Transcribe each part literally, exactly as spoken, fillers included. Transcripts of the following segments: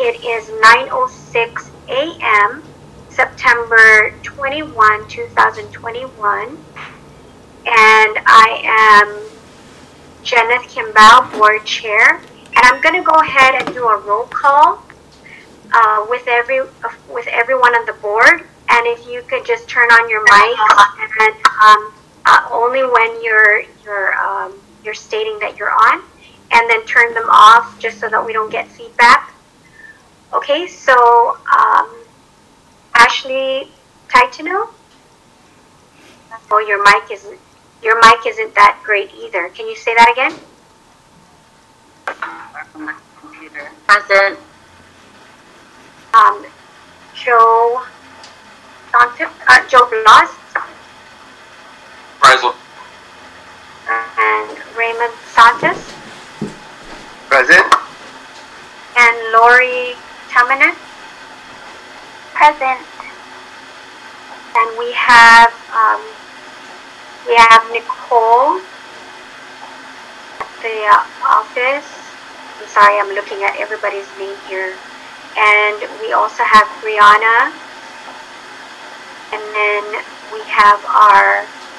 it is nine oh six a m September twenty-first, two thousand twenty-one, and I am Jeneth Kimball, Board Chair, and I'm going to go ahead and do a roll call uh, with every uh, with everyone on the board. And if you could just turn on your mic, and um, uh, only when you're you're um, you're stating that you're on, and then turn them off just so that we don't get feedback. Okay, so um, Ashley Taitano, oh, your mic isn't your mic isn't that great either. Can you say that again? From the computer. Present. Um, Joe Santos, uh, Joe Blas, Present. and Raymond Santos, Present. and Lori Tamanen. Present. And we have um, we have Nicole at the uh, office. I'm sorry, I'm looking at everybody's name here. And we also have Brianna. And then we have our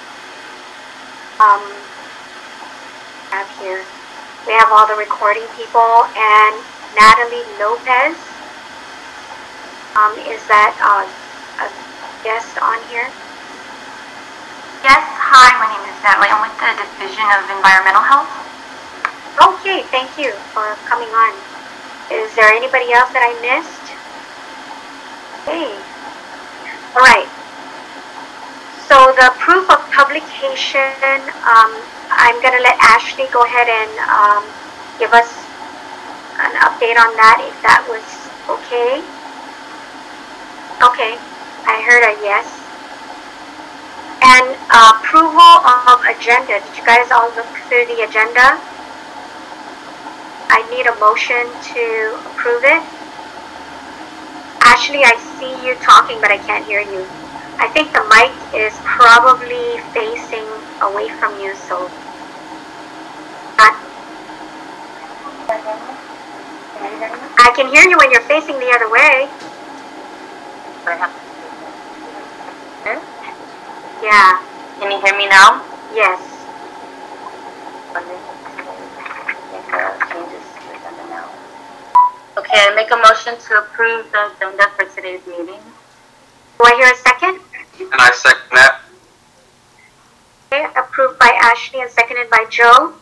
um have here. We have all the recording people and Natalie Lopez. Um, is that uh, a guest on here? Yes, hi, my name is Natalie. I'm with the Division of Environmental Health. Okay, thank you for coming on. Is there anybody else that I missed? Hey. All right. So the proof of publication, um, I'm going to let Ashley go ahead and um, give us an update on that, if that was okay. Okay, I heard a yes. And uh, approval of agenda. Did you guys all look through the agenda? I need a motion to approve it. Ashley, I see you talking, but I can't hear you. I think the mic is probably facing away from you, so. Uh, I can hear you when you're facing the other way. Yeah. Can you hear me now? Yes. Okay, I make a motion to approve the agenda for today's meeting. Do I hear a second? And I second that. Okay, approved by Ashley and seconded by Joe.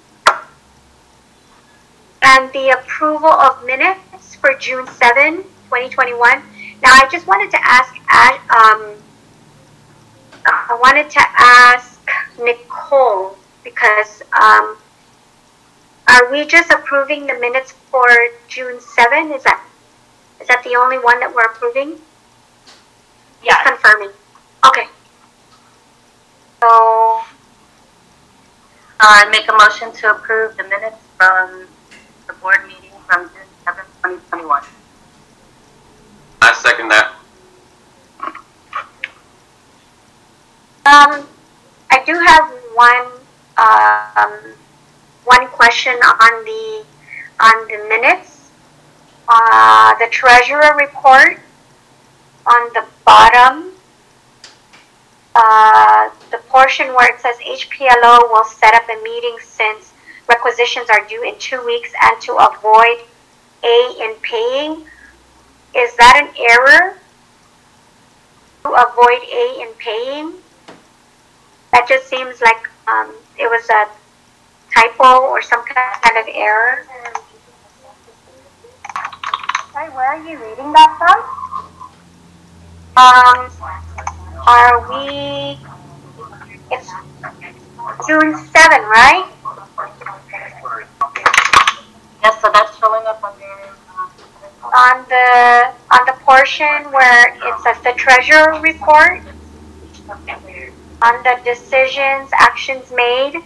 And the approval of minutes for June seventh, twenty twenty-one. Now, I just wanted to ask, um, I wanted to ask Nicole, because um, are we just approving the minutes for June seventh? Is that is that the only one that we're approving? Yes. Just confirming. Okay. So, Uh, I make a motion to approve the minutes from the board meeting from June seventh, twenty twenty-one. I second that. um, I do have one um, one question on the on the minutes. Uh, the treasurer report on the bottom. Uh, the portion where it says H P L O will set up a meeting since requisitions are due in two weeks and to avoid A in paying. Is that an error? To avoid A in paying? That just seems like um, it was a typo or some kind of error. Sorry, where are you reading that from? Um, are we, it's June seventh, right? Yes, so that's showing up on your... On the, on the portion where it says the treasurer report, on the decisions, actions made.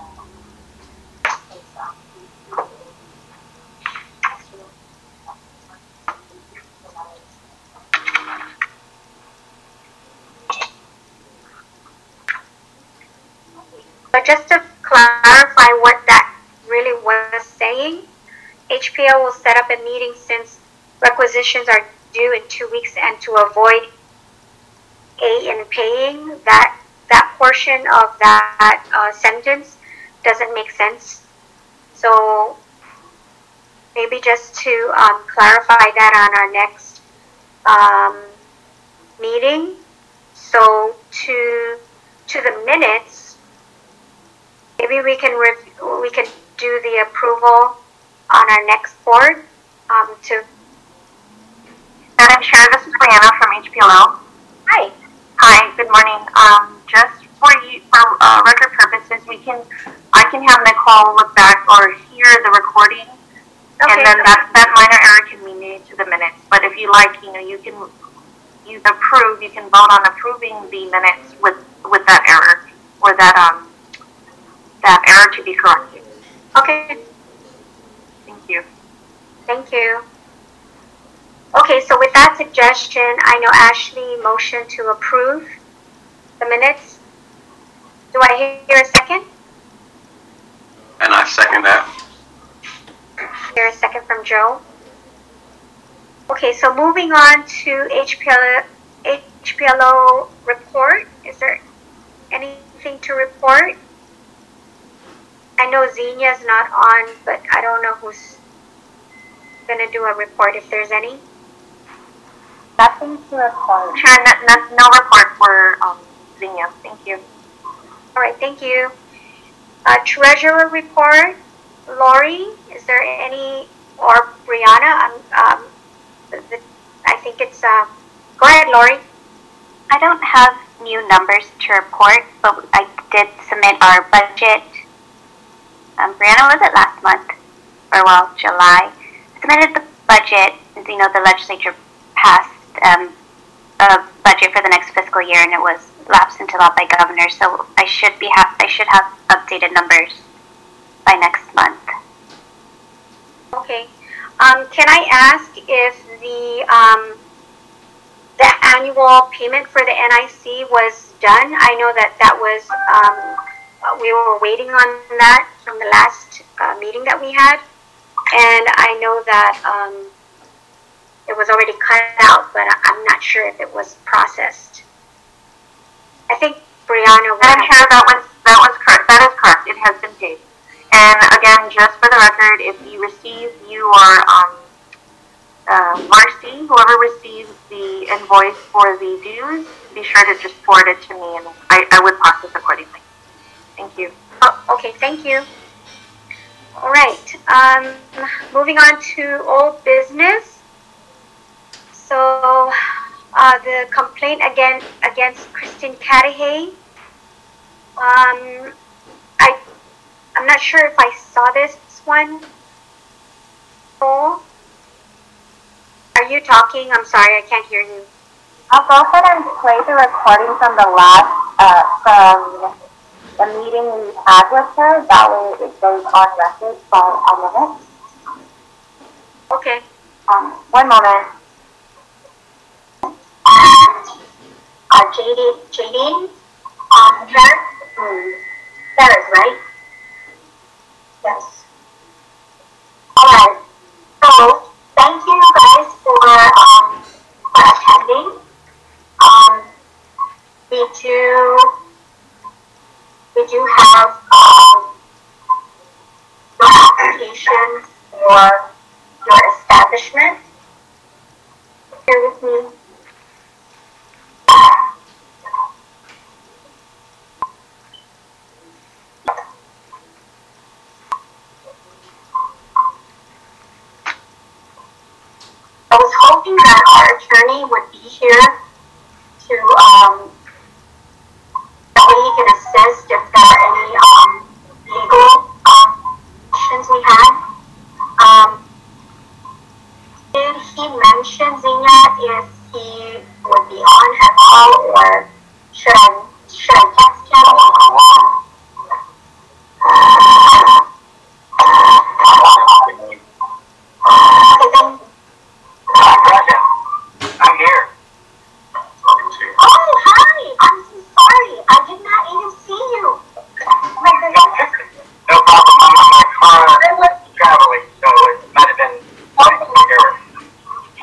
But just to clarify what that really was saying, H P L will set up a meeting since requisitions are due in two weeks and to avoid A in paying, that that portion of that uh, sentence doesn't make sense. So maybe just to um, clarify that on our next um, meeting. So to to the minutes, maybe we can rev- we can do the approval on our next board. Um, to Madam Chair, this is Brianna from H P L O. Hi. Hi, good morning. Um, just for you, for uh, record purposes, we can, I can have Nicole look back or hear the recording, Okay. and then that, that minor error can be made to the minutes. But if you like, you know, you can, you approve, you can vote on approving the minutes with, with that error, or that, um, that error to be corrected. Okay. Thank you. Thank you. Okay, so with that suggestion, I know Ashley motioned to approve the minutes. Do I hear a second? And I second that. Hear a second from Joe. Okay, so moving on to H P L, H P L O report. Is there anything to report? I know Xenia's not on, but I don't know who's gonna do a report if there's any. Nothing to report. Sure, no, no, no report for um, Xenia. Thank you. All right, thank you. Uh, treasurer report. Lori, is there any, or Brianna? Um, um, the, the, I think it's. Uh, go ahead, Lori. I don't have new numbers to report, but I did submit our budget. Um, Brianna, was it last month? Or well, July. I submitted the budget. As you know, the legislature passed um, a budget for the next fiscal year, and it was lapsed into law by governor. So I should be ha- I should have updated numbers by next month. Okay. Um, can I ask if the um, the annual payment for the N I C was done? I know that that was um, we were waiting on that from the last uh, meeting that we had, and I know that um, it was already cut out, but I'm not sure if it was processed. I think Brianna. Madam Chair, that was that was correct. That is correct. It has been paid. And again, just for the record, if you receive your um, uh, Marcy, whoever receives the invoice for the dues, be sure to just forward it to me, and I, I would process accordingly. Thank you. Oh, okay, thank you. All right, um, moving on to old business. So, uh, the complaint again against Christine Cadahay. Um, I, I'm not sure if I saw this one. Oh, are you talking? I'm sorry, I can't hear you. I'll go ahead and play the recording from the last, uh, from the meeting we had with her. That way it goes on record for a minute. Okay. Um, one moment. Uh, Jadine, Jadine, um, Ferris, mm, Ferris, right? Yes. Alright, so, thank you guys for, um, for attending. Um, we do, we do have, um, your application for your establishment. Here with me. I was hoping that our attorney would be here to, um, that way he can assist if there are any, um, legal, um, questions we had. Um, did he mention, Xenia, if he would be on at all, or should I, should I text him? Okay, then. I'm here. Oh, hi! I'm so sorry. I did not even see you. No problem. I'm in my car traveling, so it might have been slightly error.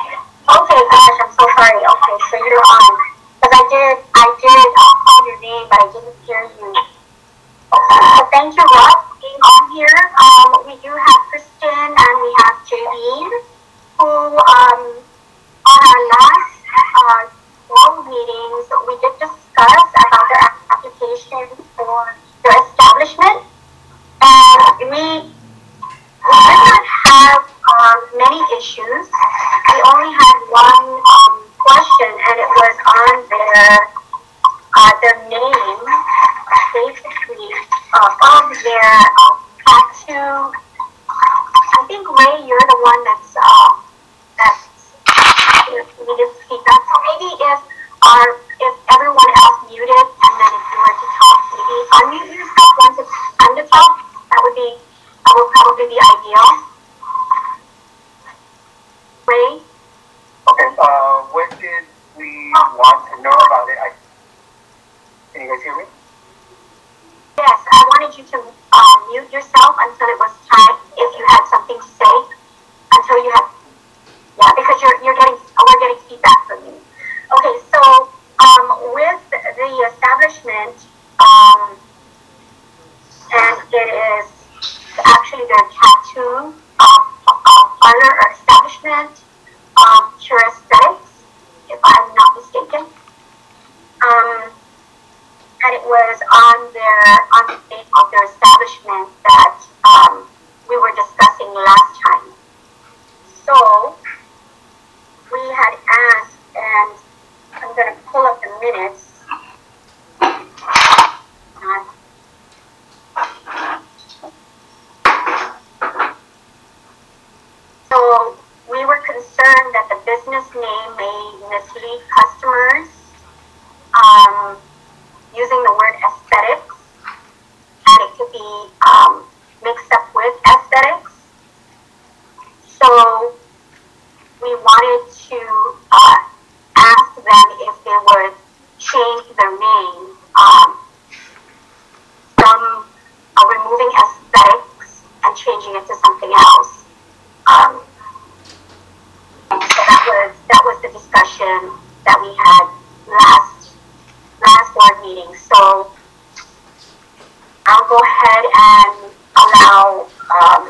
later on. Because I did, I did uh, call your name, but I didn't hear you. So thank you, Rob, for being on here. Um, we do have Kristen and we have Jaylene, who um, on our last uh, board meetings, we did discuss about their application for their establishment. And we, we did not have um, many issues. We only had one um, question, and it was on their uh, their name, basically, uh, of their uh, tattoo. I think Ray, you're the one that's uh, that's needed to speak up. So maybe if our if everyone else muted, and then if you were to talk, maybe unmute yourself once it's time to talk. That would be that would probably be ideal. Ray. Okay. Uh, what did we want to know about it? I, can you guys hear me? Yes, I wanted you to uh, mute yourself until it was time. If you had something to say, until you had, yeah, because you're you're getting we're getting feedback from you. Okay, so um, with the establishment, um, and it is actually their tattoo um, parlor or establishment, um, Pure Aesthetics, if I'm not mistaken. Um, and it was on their on the name of their establishment that um, we were discussing last time. So we had asked, and I'm going to pull up the minutes. So we were concerned that the business name may mislead customers um, using the word aesthetics, and it could be um, mixed up with aesthetics. So we wanted to uh, ask them if they would change their name um, from uh, removing aesthetics and changing it to something else. Um, so that was that was the discussion that we had last last board meeting. So I'll go ahead and allow um,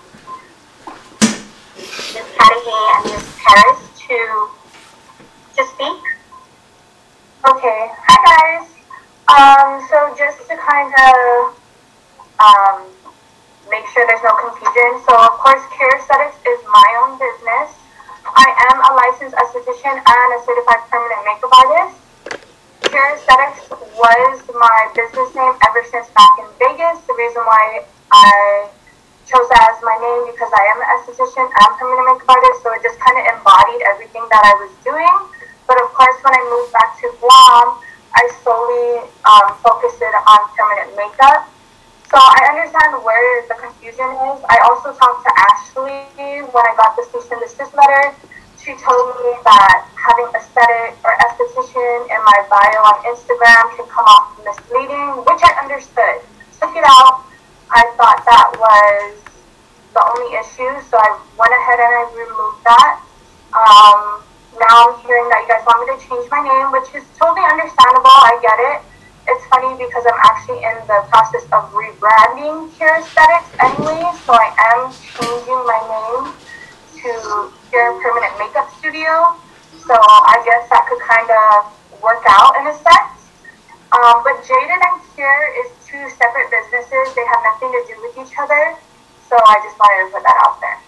Miz Cadahy and Miz Paris to to speak. Okay, hi guys. Um, so just to kind of um, make sure there's no confusion. So of course, Care Aesthetics is my own business. I am a licensed esthetician and a certified permanent makeup artist. Care Aesthetics was my business name ever since back in Vegas. The reason why I chose that as my name because I am an esthetician and permanent makeup artist, so it just kind of embodied everything that I was doing. But of course, when I moved back to Guam, I solely um, focused it on permanent makeup. So I understand where the confusion is. I also talked to Ashley when I got the cease and desist letter. She told me that having aesthetic or esthetician in my bio on Instagram can come off misleading, which I understood. Took it out. I thought that was the only issue, so I went ahead and I removed that. Um, now I'm hearing that you guys want me to change my name, which is totally understandable. I get it. It's funny because I'm actually in the process of rebranding Pure Aesthetics anyway, so I am changing my name to Pure Permanent Makeup Studio. So I guess that could kind of work out in a sense. Um, but Jaded and Pure is two separate businesses. They have nothing to do with each other. So I just wanted to put that out there.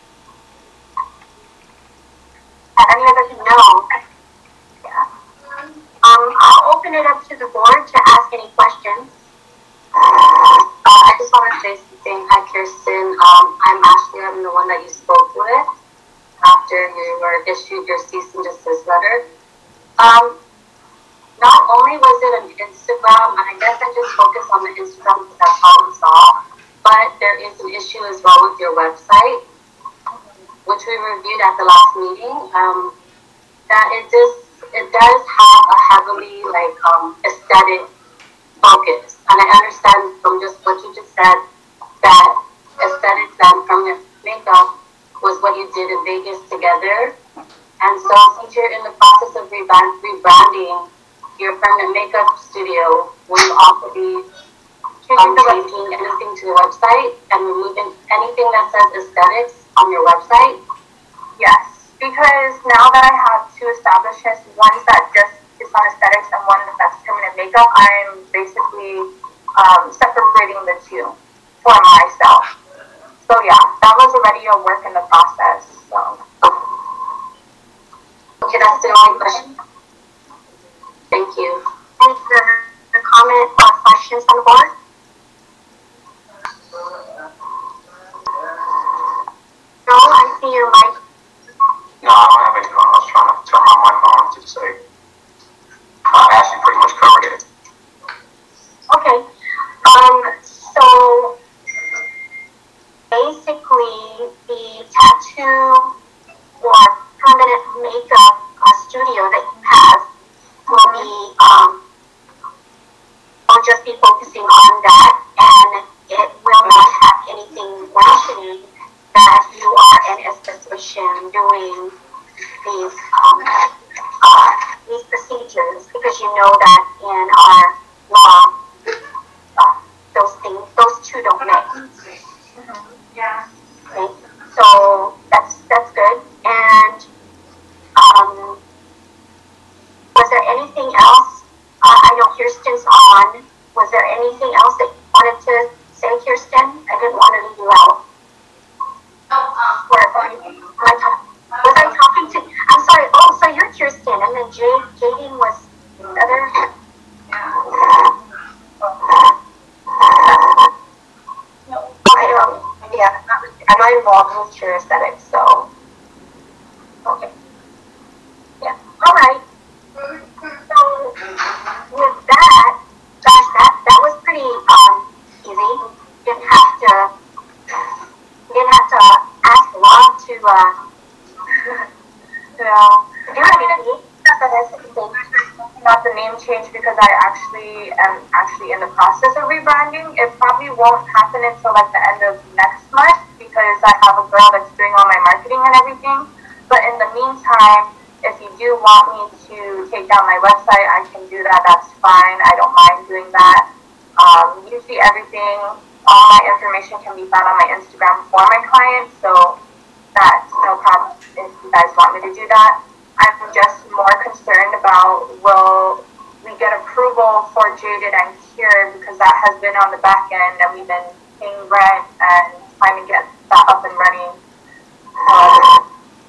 Any other to know? Yeah. Um, I'll open it up to the board to ask any questions. Uh, I just want to say something. Hi, Kirsten. Um, I'm Ashley. I'm the one that you spoke with after you were issued your cease and desist letter. Um, not only was it an Instagram, and I guess I just focused on the Instagram because that's all we saw, but there is an issue as well with your website, which we reviewed at the last meeting. Um, that it just it does have a heavily like um, aesthetic focus, and I understand from just what you just said that aesthetics and permanent makeup was what you did in Vegas together. And so since you're in the process of rebrand- rebranding your permanent makeup studio, will you also be um, changing anything to the website and removing anything that says aesthetics on your website? Yes, because now that I have two establishments, one that just is on aesthetics and one that's permanent makeup, I'm basically um, separating the two for myself. So yeah, that was already a work in the process. So. Okay, that's the only question. Thank you. Any further comment or questions on the board? No, I see your mic. No, I don't have any comment. I was trying to turn my mic on to say, uh, Ashley pretty much covered it. Okay. Um, so basically the tattoo or permanent makeup uh, studio that you have will be, um, will just be focusing on that, and it will not have anything mentioning that you are an esthetician doing these, um, uh, these procedures, because you know that in our law, uh, those things, those two don't mix. Mm-hmm. Yeah. Okay, so that's that's good. And um, was there anything else? Uh, I know Kirsten's on. Was there anything else that you wanted to say, Kirsten? I didn't want to leave you out. Or, or you, was, I talk, was I talking to? I'm sorry. Oh, so you're Kirsten, and then Jade, Jaden was the other. No. I don't. Yeah, I'm not involved with Cure Aesthetics, so. Okay. Yeah. All right. So with that, gosh, that that was pretty um easy. Didn't have to. Didn't have to ask Rob to uh. You know, do anything. not the name change because I actually am actually in the process of rebranding. It probably won't happen until like the end of next month because I have a girl that's doing all my marketing and everything. But in the meantime, if you do want me to take down my website, I can do that. That's fine. I don't mind doing that. Um, usually everything, all my information can be found on my Instagram for my clients, so that's no problem if you guys want me to do that. I'm just more concerned about will we get approval for Jaded and Cure because that has been on the back end and we've been paying rent and trying to get that up and running. Um,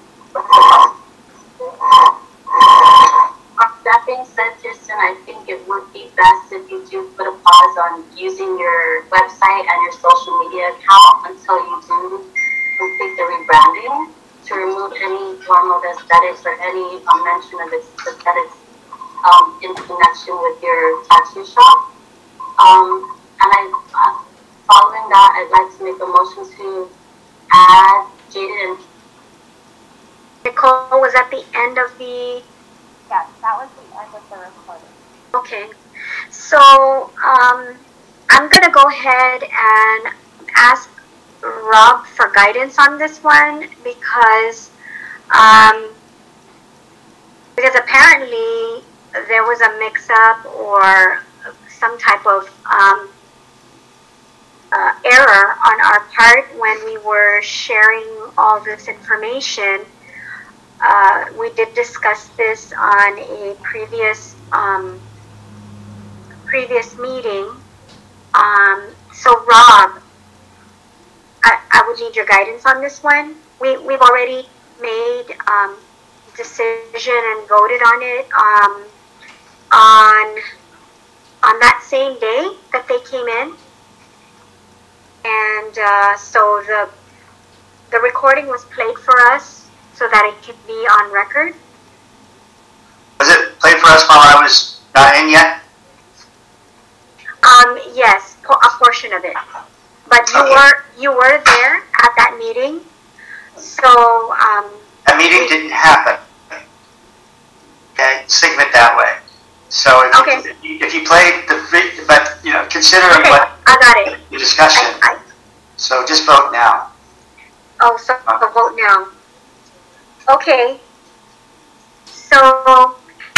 That being said, Kirsten, I think it would be best if you do put a pause on using your website and your social media account until you do complete the rebranding, to remove any form of aesthetics or any um, mention of aesthetics um, in connection with your tattoo shop. Um, and I, uh, following that, I'd like to make a motion to add Jaded and Nicole, was at the end of the. Yes, that was the end of the recording. Okay, so um, I'm gonna go ahead and ask Rob for guidance on this one because um, because apparently there was a mix-up or some type of um, uh, error on our part when we were sharing all this information. Uh, we did discuss this on a previous um, previous meeting. Um, so Rob, I, I would need your guidance on this one. We we've already made um, decision and voted on it um, on on that same day that they came in, and uh, so the the recording was played for us, so that it could be on record. Was it played for us while I was not in yet? Um, yes, po- a portion of it. But you Okay. were you were there at that meeting, so um. That meeting didn't happen. Okay, think of it that way. So if, Okay. you, if, you, if you played the, vi- but you know, considering Okay, what I got it. the discussion, I, I, so just vote now. oh, so the vote now. Okay. So, all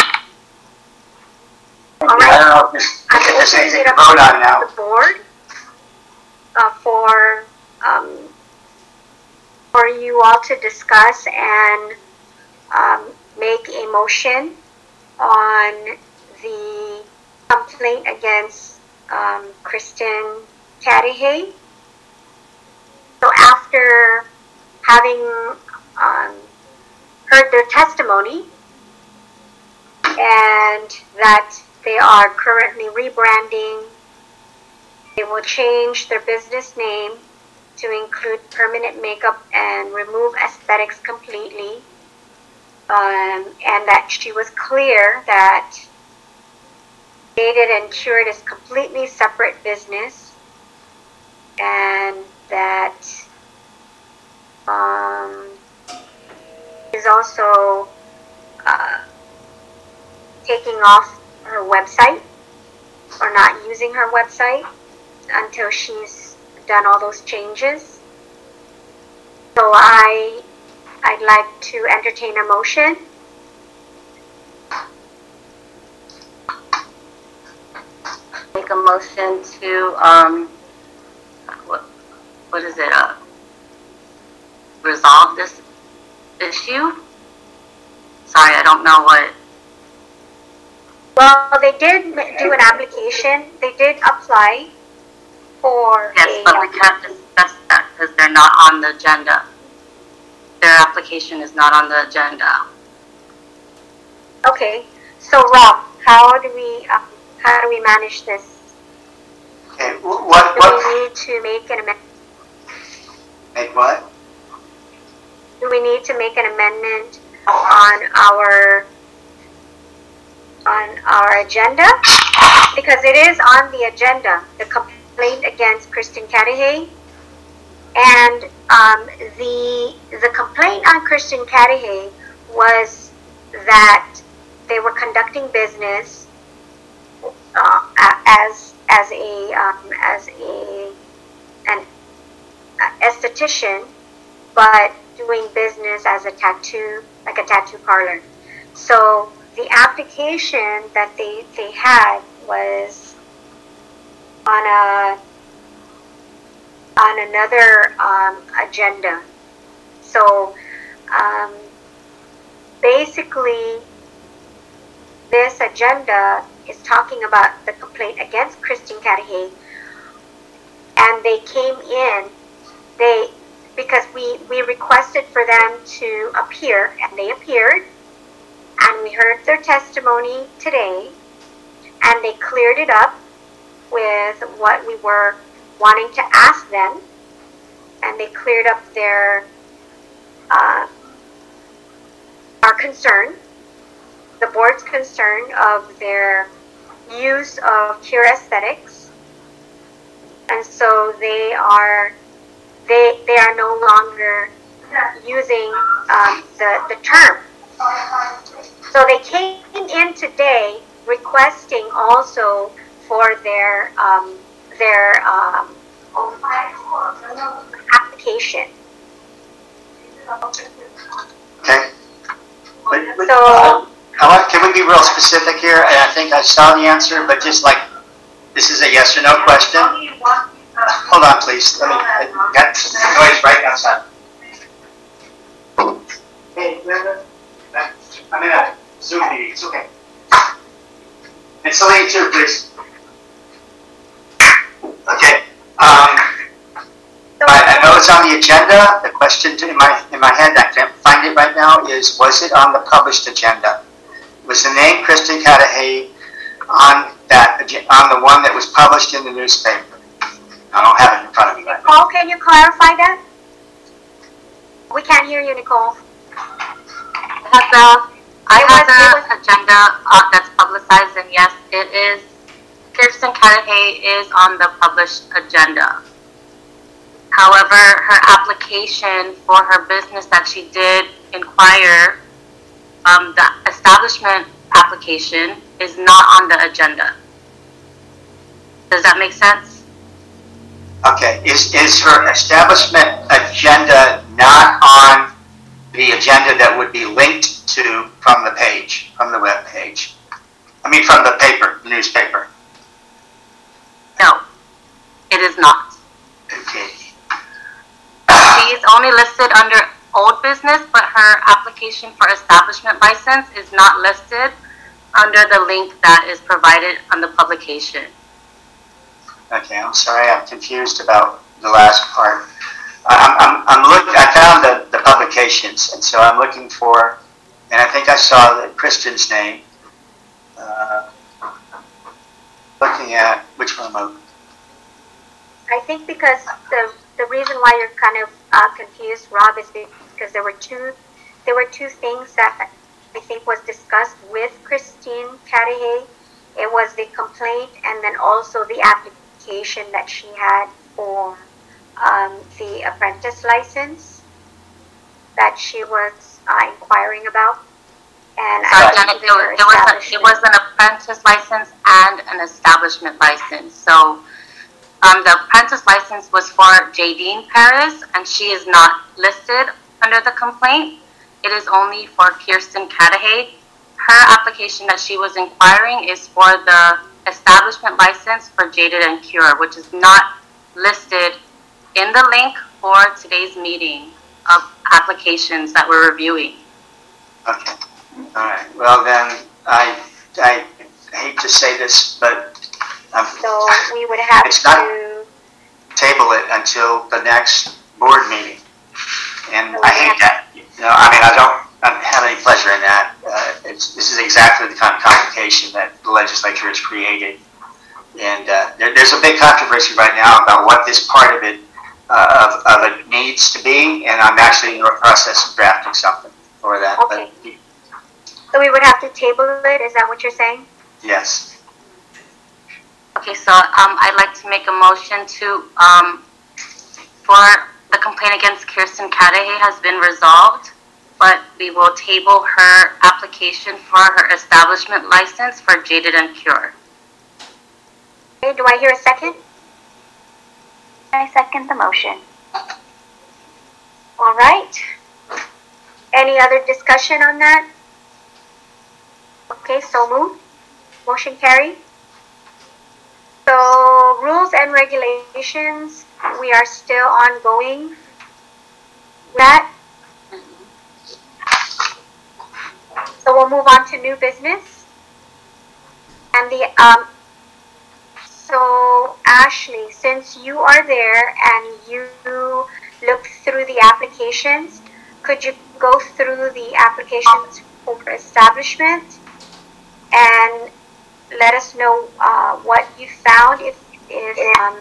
I right, don't know if there's, I'm if there's opening anything it to up vote on to now. the board uh, for um, for you all to discuss and um, make a motion on the complaint against um, Kristen Cadahay. So after having um, heard their testimony and that they are currently rebranding, they will change their business name to include permanent makeup and remove aesthetics completely. Um, and that she was clear that Dated and Cured is completely separate business, and that um, is also uh, taking off her website or not using her website until she's done all those changes. So I, I'd like to entertain a motion. Make a motion to, um, what, what is it, uh, resolve this issue? Sorry, I don't know what. Well, they did do an application. They did apply for Yes, a, but we can't discuss that because they're not on the agenda. Their application is not on the agenda. okay. So Rob, how do we um, how do we manage this? Okay, wh- what, Do what, we need to make an amendment? make what? Do we need to make an amendment on our on our agenda? Because it is on the agenda, the complaint against Kristen Cadahay. And um, the the complaint on Kristen Cadahay was that they were conducting business uh, as as a um, as a an esthetician, but doing business as a tattoo, like a tattoo parlor. So the application that they they had was on a on another um, agenda. So um, basically, this agenda is talking about the complaint against Kristen Cadahay, and they came in. They because we we requested for them to appear, and they appeared, and we heard their testimony today, and they cleared it up with what we were wanting to ask them, and they cleared up their uh, our concern, the board's concern of their use of Cure Aesthetics, and so they are they they are no longer using um, the the term. So they came in today requesting also for their um, their um, application. Okay. But, but, So uh, I want, can we be real specific here? And I think I saw the answer, but just like, this is a yes or no question. Hold on, please. Let me, I got some noise right outside. Hey, Linda, I'm in a Zoom meeting. It's okay. And Celine too, please. Okay. Um, I, I know it's on the agenda. The question to, in my in my head, I can't find it right now, is was it on the published agenda? Was the name Kristen Cadahay on that agen- on the one that was published in the newspaper? I don't have it in front of me right now. Nicole, can you clarify that? We can't hear you, Nicole. I have the, I It have was- the it was- agenda uh, that's publicized, and yes, it is, Kristen Cadahay is on the published agenda. However, her application for her business that she did inquire, um, the establishment application is not on the agenda. Does that make sense? Okay, is, is her establishment agenda not on the agenda that would be linked to from the page, from the web page. I mean, from the paper, the newspaper. No, it is not. Okay. She is only listed under old business, but her application for establishment license is not listed under the link that is provided on the publication. Okay, I'm sorry, I'm confused about the last part. I'm, I'm, I'm looking, I found the, the publications, and so I'm looking for, and I think I saw the Kristen's name. Uh, looking at, which one am I? I think because the the reason why you're kind of uh, confused, Rob, is because there were two there were two things that I think was discussed with Christine Cadahay. It was the complaint and then also the application that she had for um, the apprentice license that she was uh, inquiring about. And Sorry, I Janet, think it was, it, was a, it was an apprentice license and an establishment license. So um, the apprentice license was for Jadine Perez, and she is not listed under the complaint. It is only for Kirsten Cadahay. Her application that she was inquiring is for the establishment license for Jaded and Cure, which is not listed in the link for today's meeting of applications that we're reviewing. Okay. All right. Well, then I I hate to say this, but um, so we would have it's to not table it until the next board meeting, and I hate that. You know, I mean, I don't, I don't have any pleasure in that. Uh, it's, this is exactly the kind of complication that the legislature has created, and uh, there, there's a big controversy right now about what this part of it uh, of, of it needs to be, and I'm actually in the process of drafting something for that. Okay. But, So we would have to table it, is that what you're saying? yes. Okay, so um, I'd like to make a motion to, um, for the complaint against Kirsten Cadahay has been resolved, but we will table her application for her establishment license for Jaded and Cure. Okay, do I hear a second? I second the motion. All right. Any other discussion on that? Okay, so moved. Motion carried. So rules and regulations, we are still ongoing. That. So we'll move on to new business. And the um. So Ashley, since you are there and you look through the applications, could you go through the applications for establishment and let us know uh, what you found, if if um,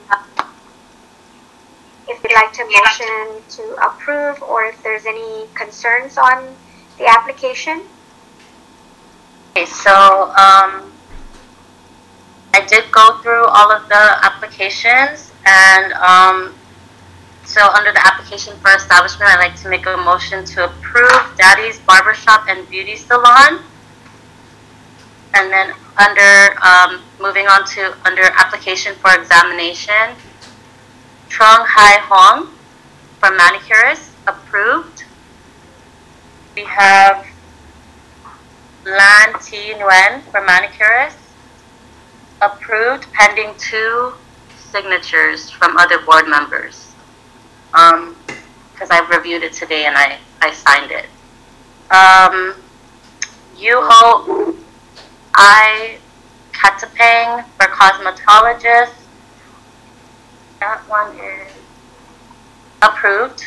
if you'd like to motion to approve, or if there's any concerns on the application. Okay, so um, I did go through all of the applications, and um, so under the application for establishment, I'd like to make a motion to approve Daddy's Barbershop and Beauty Salon. And then under, um, moving on to under application for examination, Trong Hai Hong for manicurist, approved. We have Lan T Nguyen for manicurist, approved, pending two signatures from other board members. Um, because I've reviewed it today and I, I signed it. Um, Yuho I Katapang for cosmetologist. That one is approved.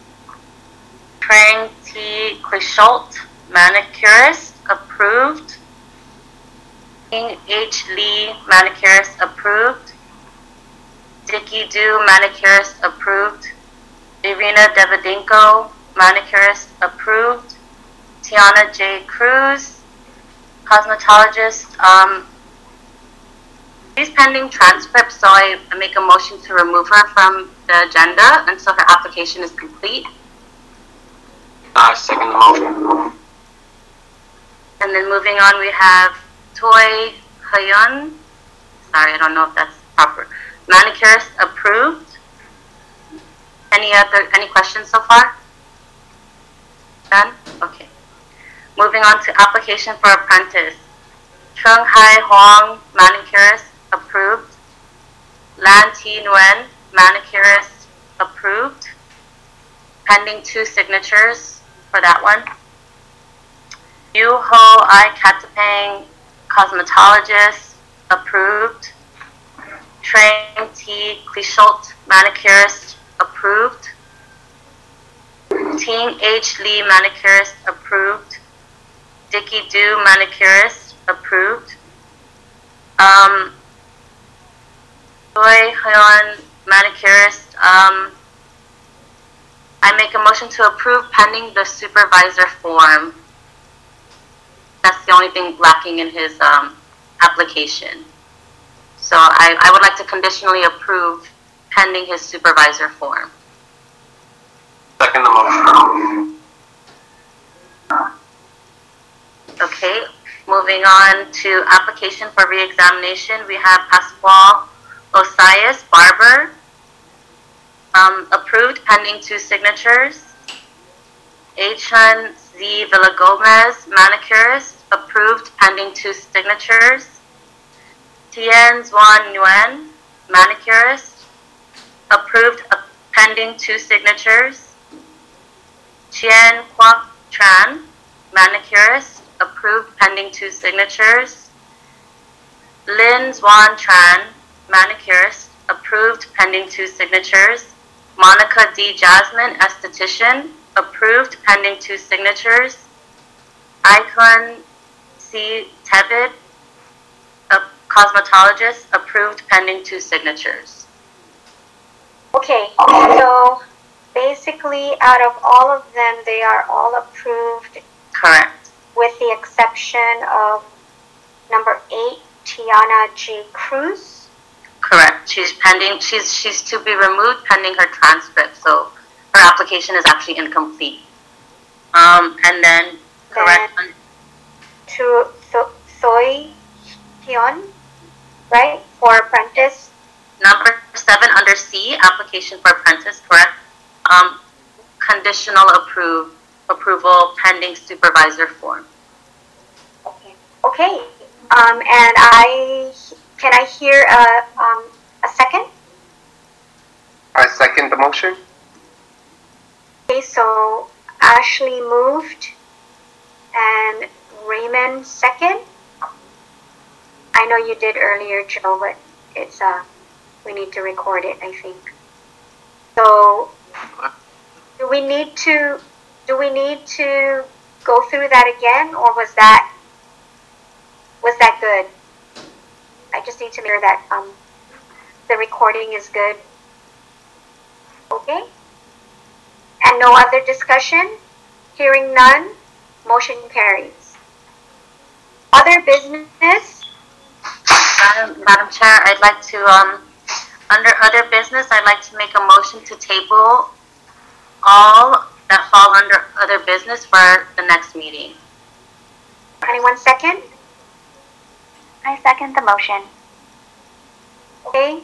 Trang T Quixolt, manicurist, approved. King H Lee, manicurist, approved. Dicky Do, manicurist, approved. Irina Davidinko, manicurist, approved. Tiana J. Cruz, cosmetologist. Um, she's pending transcript, so I make a motion to remove her from the agenda until her application is complete. I second the motion. And then moving on, we have Toy Hyun. Sorry, I don't know if that's proper. Manicurist, approved. Any other any questions so far? Chen? Okay. Moving on to application for apprentice. Chung Hai Huang, manicurist, approved. Lan T Nguyen, manicurist, approved. Pending two signatures for that one. Yu Ho I Katapang, cosmetologist, approved. Trang T Clisholt, manicurist, approved. Ting H Lee, manicurist, approved. Dicky Du, manicurist, approved. Um, Choi Hyun, manicurist. Um, I make a motion to approve pending the supervisor form. That's the only thing lacking in his um, application. So I, I would like to conditionally approve pending his supervisor form. Second the motion. Okay, moving on to application for re-examination. We have Pascual Osias, barber, um, approved pending two signatures. Achun Z. Villagomez, manicurist, approved pending two signatures. Tien Zuan Nguyen, manicurist, approved uh, pending two signatures. Chien Kwok Tran, manicurist, approved pending two signatures. Lin Zuan Tran, manicurist, approved pending two signatures. Monica D. Jasmine, esthetician, approved pending two signatures. Icon C. Tevid, a cosmetologist, approved pending two signatures. Okay, so basically out of all of them, they are all approved. Correct. With the exception of number eight, Tiana G. Cruz. Correct. She's pending, she's, she's to be removed pending her transcript, so her application is actually incomplete. Um, and then, correct. Then to Th- Thoi Hyun, right, for apprentice. Number seven under C, application for apprentice, correct. Um, conditional approve, approval pending supervisor form. Okay. Okay. Um, and I, can I hear a, um, a second? I second the motion. Okay, so Ashley moved and Raymond second. I know you did earlier, Joe, but it's, uh, we need to record it, I think. So, do we need to, do we need to go through that again, or was that, was that good? I just need to make sure that, um, the recording is good. Okay? And no other discussion? Hearing none, motion carries. Other business? Madam, Madam Chair, I'd like to, um, under other business, I'd like to make a motion to table all that fall under other business for the next meeting. Anyone second? I second the motion. Okay.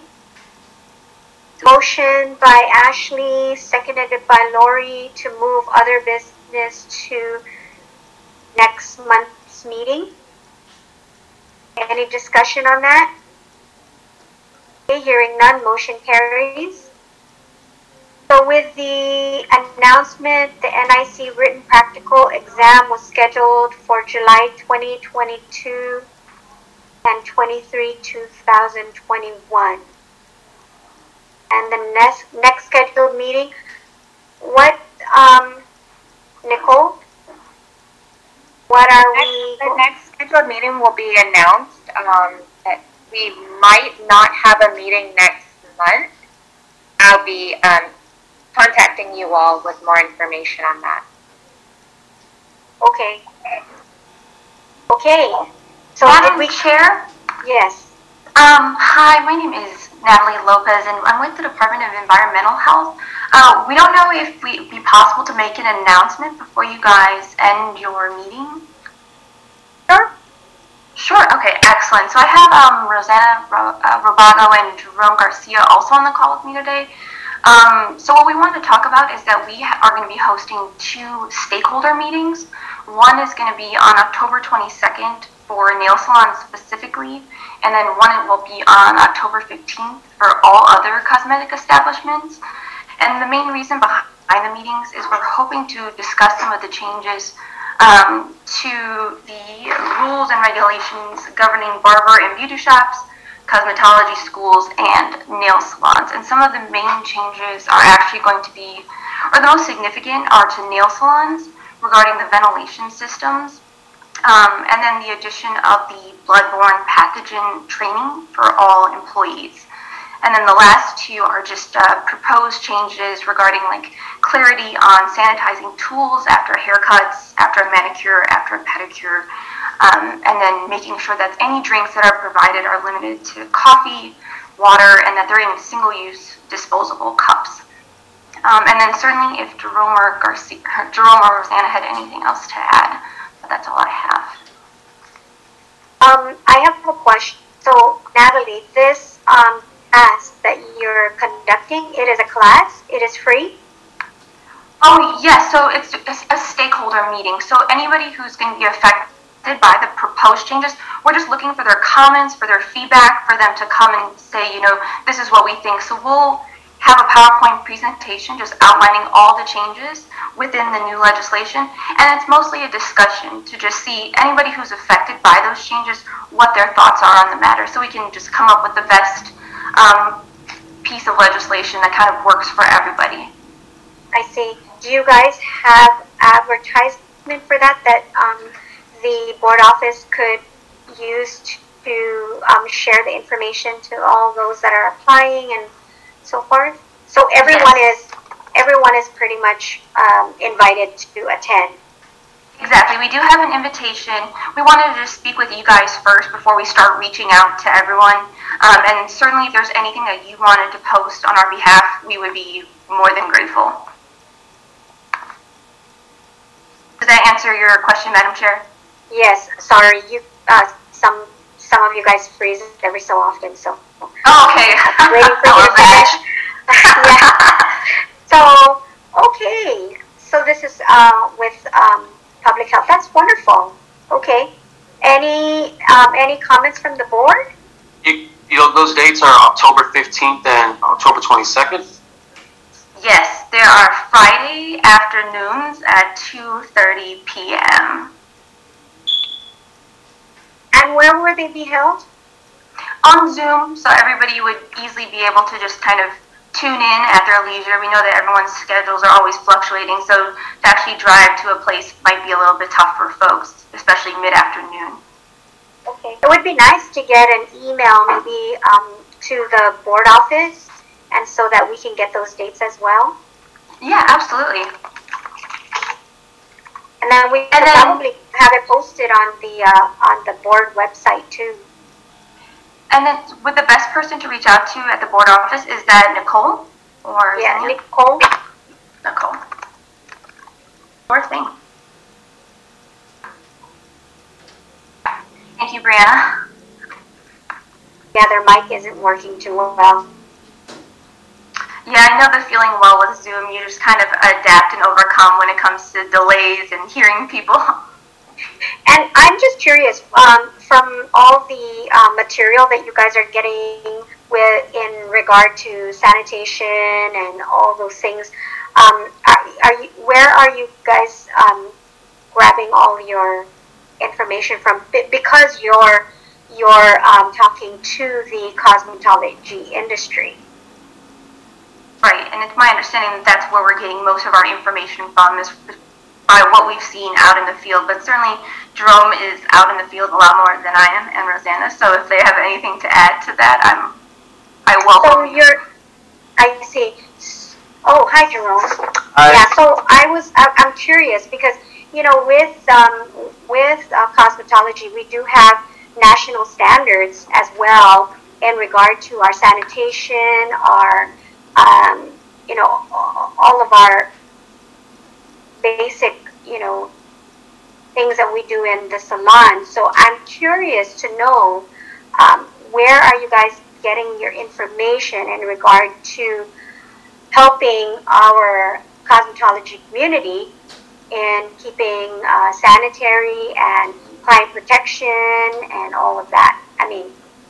Motion by Ashley, seconded by Lori to move other business to next month's meeting. Any discussion on that? Okay, hearing none, motion carries. So with the announcement, the N I C written practical exam was scheduled for July twenty twenty-two and twenty-three, two thousand twenty-one. And the next next scheduled meeting, what, um, Nicole? What are we? The next scheduled meeting will be announced. Um, that we might not have a meeting next month. I'll be um, contacting you all with more information on that. Okay. Okay. So Madam did we Chair? Yes. Um, hi, my name is Natalie Lopez, and I'm with the Department of Environmental Health. Uh, we don't know if it would be possible to make an announcement before you guys end your meeting. Sure. Sure, okay, excellent. So I have um, Rosanna Ro- uh, Robago and Jerome Garcia also on the call with me today. Um, so what we wanted to talk about is that we are going to be hosting two stakeholder meetings. One is going to be on October twenty-second for nail salons specifically, and then one will be on October fifteenth for all other cosmetic establishments. And the main reason behind the meetings is we're hoping to discuss some of the changes um, to the rules and regulations governing barber and beauty shops, cosmetology schools, and nail salons. And some of the main changes are actually going to be, or the most significant, are to nail salons regarding the ventilation systems, um, and then the addition of the bloodborne pathogen training for all employees. And then the last two are just uh, proposed changes regarding like clarity on sanitizing tools after haircuts, after a manicure, after a pedicure, um, and then making sure that any drinks that are provided are limited to coffee, water, and that they're in single-use disposable cups. Um, and then certainly if Jerome or Garcia, Jerome or Rosanna had anything else to add, but that's all I have. Um, I have a question. So Natalie, this um, class that you're conducting, it is a class, it is free? Oh yes, so it's, it's a stakeholder meeting. So anybody who's going to be affected by the proposed changes, we're just looking for their comments, for their feedback, for them to come and say, you know, this is what we think. So we'll have a PowerPoint presentation just outlining all the changes within the new legislation, and it's mostly a discussion to just see anybody who's affected by those changes, what their thoughts are on the matter, so we can just come up with the best um, piece of legislation that kind of works for everybody. I see. Do you guys have advertisement for that, that um, the board office could use to um, share the information to all those that are applying and so forth? So everyone yes. is everyone is pretty much um, invited to attend. Exactly. We do have an invitation. We wanted to just speak with you guys first before we start reaching out to everyone. Um, and certainly if there's anything that you wanted to post on our behalf, we would be more than grateful. Does that answer your question, Madam Chair? Yes. Sorry, you. Uh, some some of you guys freeze every so often, so. Oh, okay. I'm waiting for you to finish. Yeah. So okay. So this is uh, with um, public health. That's wonderful. Okay. Any um, any comments from the board? You, you know, those dates are October fifteenth and October twenty-second? Yes, there are Friday afternoons at two thirty p m And where will they be held? On Zoom, so everybody would easily be able to just kind of tune in at their leisure. We know that everyone's schedules are always fluctuating, so to actually drive to a place might be a little bit tough for folks, especially mid-afternoon. Okay. It would be nice to get an email maybe um, to the board office, and so that we can get those dates as well. Yeah, absolutely. And then we can probably have it posted on the uh, on the board website too. And then, would the best person to reach out to at the board office, is that Nicole? Or yeah, Sonia? Nicole. Nicole. Sure thing. Thank you, Brianna. Yeah, their mic isn't working too well. Yeah, I know the feeling well with Zoom. You just kind of adapt and overcome when it comes to delays and hearing people. And I'm just curious, um, from all the uh, material that you guys are getting with in regard to sanitation and all those things, um, are, are you, where are you guys um, grabbing all your information from? Because you're you're um, talking to the cosmetology industry. Right, and it's my understanding that that's where we're getting most of our information from, is by what we've seen out in the field. But certainly Jerome is out in the field a lot more than I am, and Rosanna. So if they have anything to add to that, I'm I welcome. So you're, I see. Oh, hi, Jerome. Hi. Yeah. So I was, I'm curious because you know, with um, with uh, cosmetology, we do have national standards as well in regard to our sanitation, our Um, you know, all of our basic, you know, things that we do in the salon. So I'm curious to know, um, where are you guys getting your information in regard to helping our cosmetology community in keeping uh, sanitary and client protection and all of that. I mean,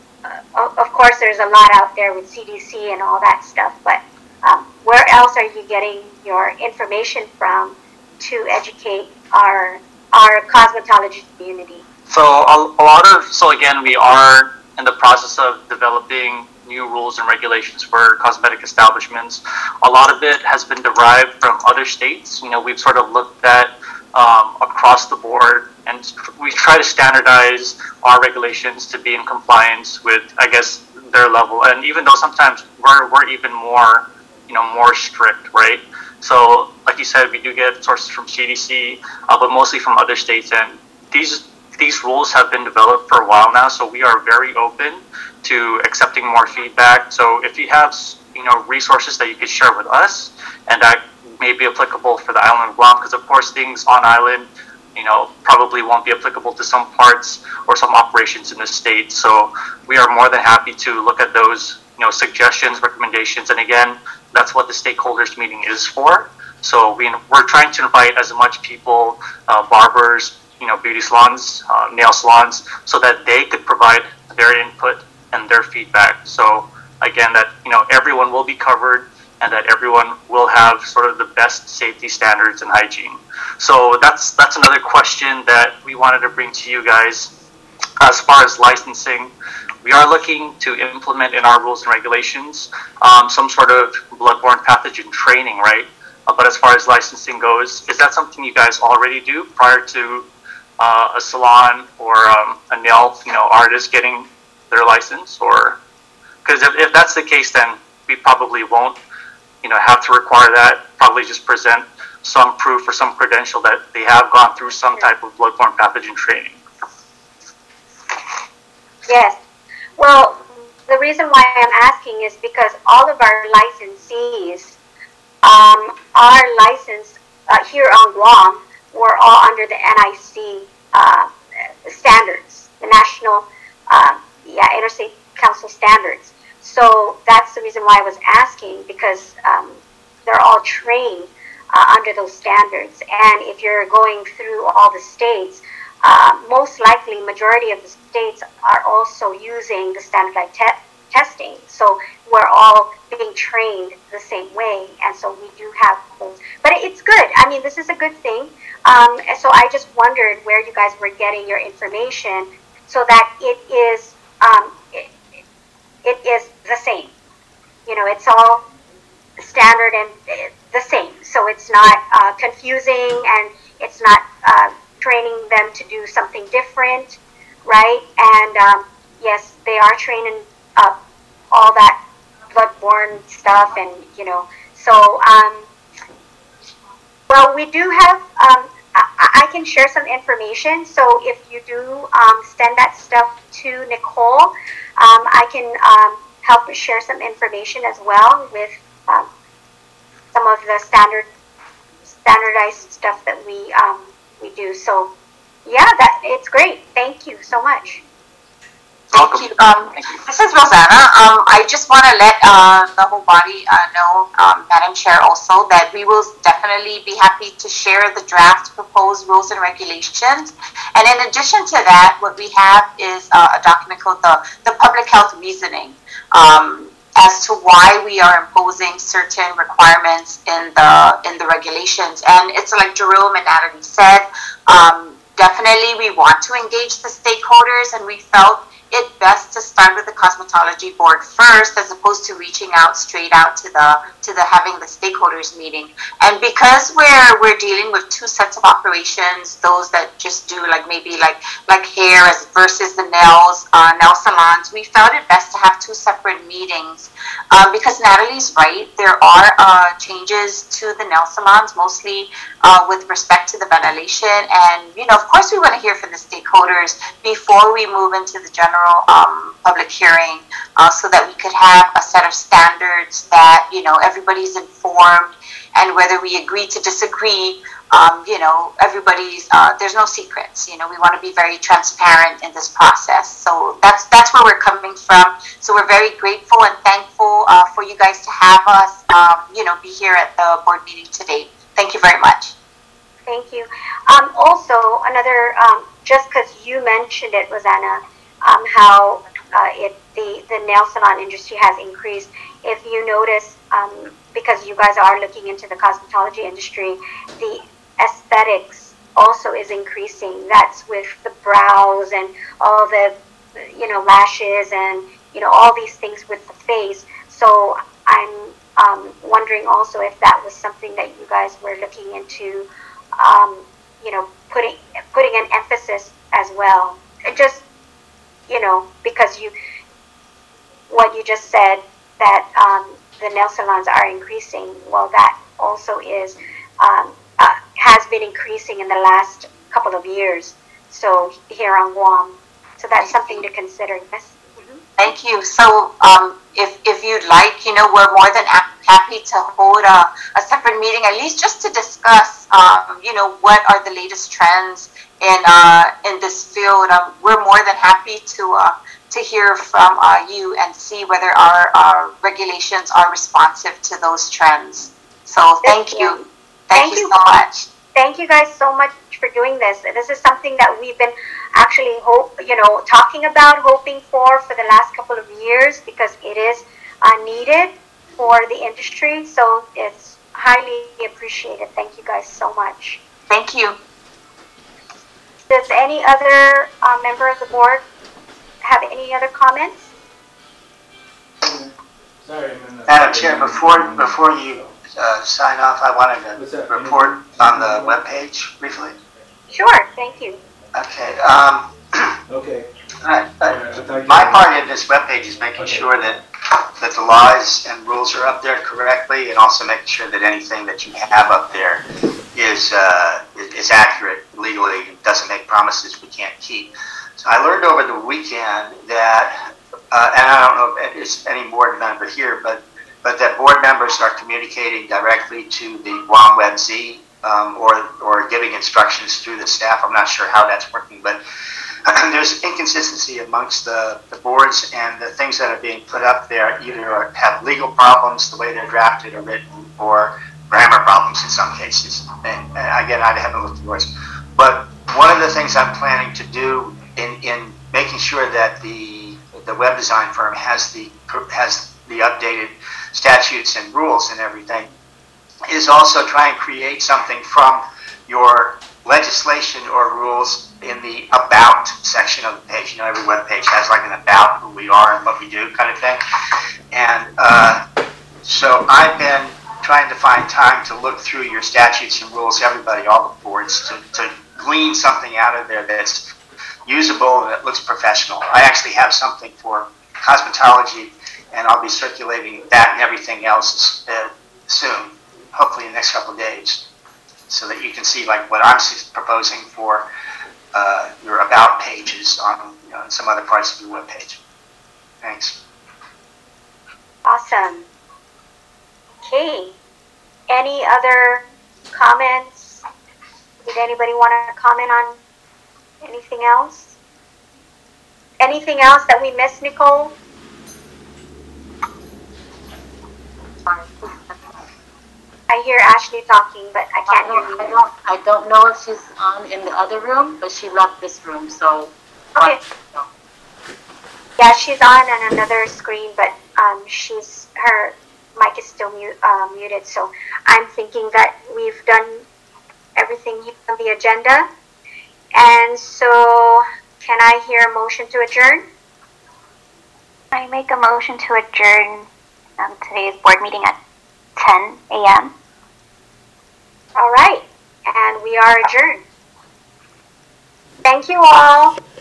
uh, of course, there's a lot out there with C D C and all that stuff, but um, where else are you getting your information from to educate our our cosmetology community? So a, a lot of, so again, we are in the process of developing new rules and regulations for cosmetic establishments. A lot of it has been derived from other states. You know, we've sort of looked at um, across the board, and we try to standardize our regulations to be in compliance with, I guess, their level. And even though sometimes we're, we're even more, you know, more strict, right? So, like you said, we do get sources from C D C, uh, but mostly from other states. And these these rules have been developed for a while now, so we are very open to accepting more feedback. So if you have, you know, resources that you could share with us and that may be applicable for the island of Guam, because of course things on island, you know, probably won't be applicable to some parts or some operations in the state. So we are more than happy to look at those, you know, suggestions, recommendations, and again, that's what the stakeholders meeting is for. So we, we're trying to invite as much people, uh, barbers, you know, beauty salons, uh, nail salons, so that they could provide their input and their feedback. So again, that, you know, everyone will be covered and that everyone will have sort of the best safety standards and hygiene. So that's that's another question that we wanted to bring to you guys. As far as licensing, we are looking to implement in our rules and regulations um, some sort of bloodborne pathogen training, right? Uh, but as far as licensing goes, is that something you guys already do prior to uh, a salon or um, a nail, you know, artist getting their license? Or because if, if that's the case, then we probably won't, you know, have to require that. Probably just present some proof or some credential that they have gone through some type of bloodborne pathogen training. Yes. Well, the reason why I'm asking is because all of our licensees um, are licensed uh, here on Guam. We're all under the N I C uh, standards, the National uh, yeah, Interstate Council standards. So that's the reason why I was asking, because um, they're all trained uh, under those standards. And if you're going through all the states, uh, most likely majority of the states are also using the standardized te testing. So we're all being trained the same way, and so we do have those. But it's good. I mean, this is a good thing. Um, and so I just wondered where you guys were getting your information so that it is um, it, it is the same. You know, it's all standard and the same. So it's not uh, confusing, and it's not uh, training them to do something different, right? And um, yes, they are training up all that bloodborne stuff, and you know, so um, well, we do have. Um, I, I can share some information. So if you do um, send that stuff to Nicole, um, I can um, help share some information as well with um, some of the standard standardized stuff that we um, we do. So yeah, that it's great. Thank you so much. Thank you. Um, this is Rosanna. Um, I just want to let uh, the whole body uh, know, um, Madam Chair, also that we will definitely be happy to share the draft proposed rules and regulations. And in addition to that, what we have is uh, a document called the, the Public Health Reasoning um, as to why we are imposing certain requirements in the in the regulations. And it's like Jerome and Natalie said, um, definitely we want to engage the stakeholders, and we felt it best to start with the cosmetology board first, as opposed to reaching out straight out to the to the having the stakeholders meeting. And because we're we're dealing with two sets of operations, those that just do like maybe like like hair as versus the nails, uh, nail salons, we felt it best to have two separate meetings. Um, because Natalie's right, there are uh, changes to the nail salons, mostly uh, with respect to the ventilation. And you know, of course, we want to hear from the stakeholders before we move into the general general um, public hearing, uh, so that we could have a set of standards that, you know, everybody's informed, and whether we agree to disagree, um, you know, everybody's, uh, there's no secrets. You know, we want to be very transparent in this process. So that's that's where we're coming from. So we're very grateful and thankful uh, for you guys to have us, um, you know, be here at the board meeting today. Thank you very much. Thank you. Um, also, another, um, just because you mentioned it, Rosanna, um, how uh, it the, the nail salon industry has increased. If you notice, um, because you guys are looking into the cosmetology industry, the aesthetics also is increasing. That's with the brows and all the, you know, lashes and, you know, all these things with the face. So I'm um, wondering also if that was something that you guys were looking into, um, you know, putting putting an emphasis as well. It just, you know, because you, what you just said, that um, the nail salons are increasing. Well, that also is, um, uh, has been increasing in the last couple of years. So here on Guam. So that's something to consider. Yes. Mm-hmm. Thank you. So um, if, if you'd like, you know, we're more than happy to hold a, a separate meeting, at least just to discuss, um, you know, what are the latest trends in uh, in this field. Um, we're more than happy to uh, to hear from uh, you and see whether our, our regulations are responsive to those trends. So thank you. Thank, thank you so much. Thank you guys so much for doing this. This is something that we've been actually hope, you know, talking about, hoping for for the last couple of years, because it is uh, needed for the industry. So it's highly appreciated. Thank you guys so much. Thank you. Does any other uh, member of the board have any other comments? Sorry, Madam Chair, before before you uh, sign off, I wanted to report on the webpage briefly. Sure, thank you. Okay. Um, okay. Uh, uh, my part in this webpage is making okay. sure that that the laws and rules are up there correctly, and also making sure that anything that you have up there is uh, is, is accurate legally, and doesn't make promises we can't keep. So I learned over the weekend that, uh, and I don't know if it's any board member here, but but that board members are communicating directly to the Guam Web Z, um, or or giving instructions through the staff. I'm not sure how that's working, but there's inconsistency amongst the, the boards, and the things that are being put up there either have legal problems, the way they're drafted or written, or grammar problems in some cases. And, and again, I haven't looked at yours. But one of the things I'm planning to do in, in making sure that the the web design firm has the has the updated statutes and rules and everything is also try and create something from your legislation or rules in the about section of the page. You know, every web page has like an about, who we are and what we do kind of thing. And uh, so I've been trying to find time to look through your statutes and rules, everybody, all the boards, to, to glean something out of there that's usable and that looks professional. I actually have something for cosmetology, and I'll be circulating that and everything else uh, soon, hopefully in the next couple of days, so that you can see like what I'm proposing for uh, your about pages on, you know, some other parts of your web page. Thanks. Awesome. Okay. Any other comments? Did anybody want to comment on anything else? Anything else that we missed, Nicole? I hear Ashley talking, but I can't I hear you. I don't, I don't know if she's on in the other room, but she left this room, so. Okay. Yeah, she's on on another screen, but um, she's her mic is still mute, uh, muted. So I'm thinking that we've done everything on the agenda, and so can I hear a motion to adjourn? I make a motion to adjourn um, today's board meeting at ten a m All right, and we are adjourned. Thank you all.